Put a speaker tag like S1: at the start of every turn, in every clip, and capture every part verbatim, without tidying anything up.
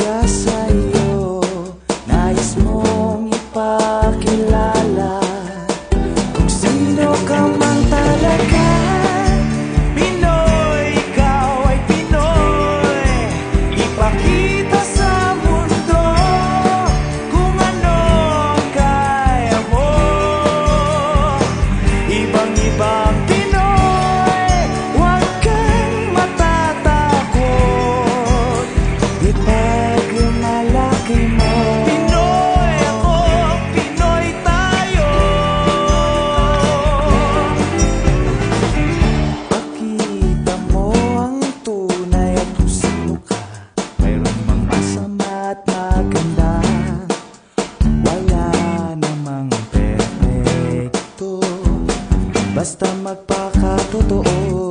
S1: halaga sa'yo. Nais mong ipakilala kung sino ka man talaga. Pinoy, ikaw ay Pinoy. Ipakita sa mundo kung ano ang kaya mo. Ibang-ibang Pinoy, huwag kang matatakot. Ipagmalaki mo. Pinoy ako, Pinoy tayo. Pakita mo ang tunay at kung sino ka. Mayroon mang masama at maganda. Wala namang perfecto, basta magpakatotoo.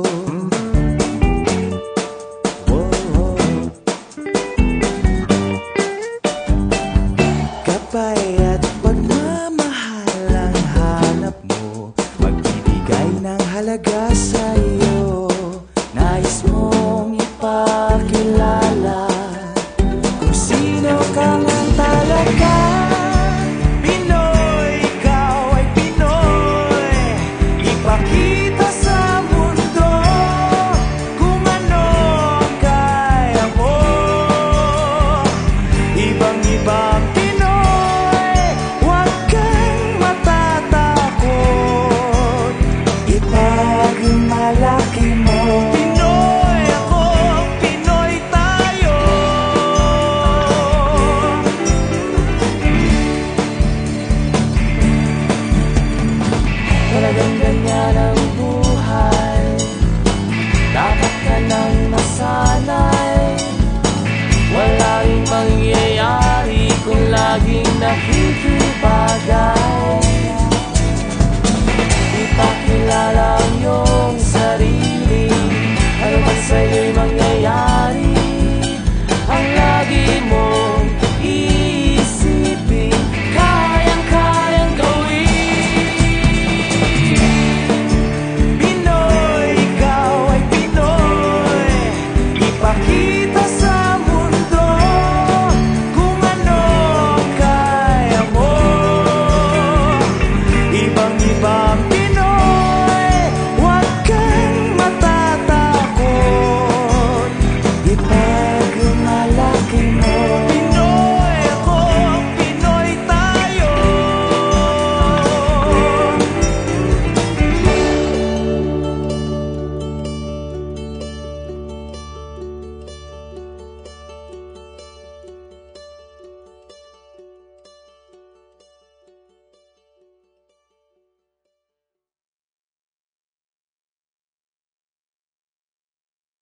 S1: Kapay at pagmamahal ang hanap mo, magbibigay ng halaga sa'yo. Nais mong ipakilala kung sino ka man talaga. Pinoy, ikaw ay Pinoy. Ipakita sa mundo kung ano ang kaya mo. Ibang-iba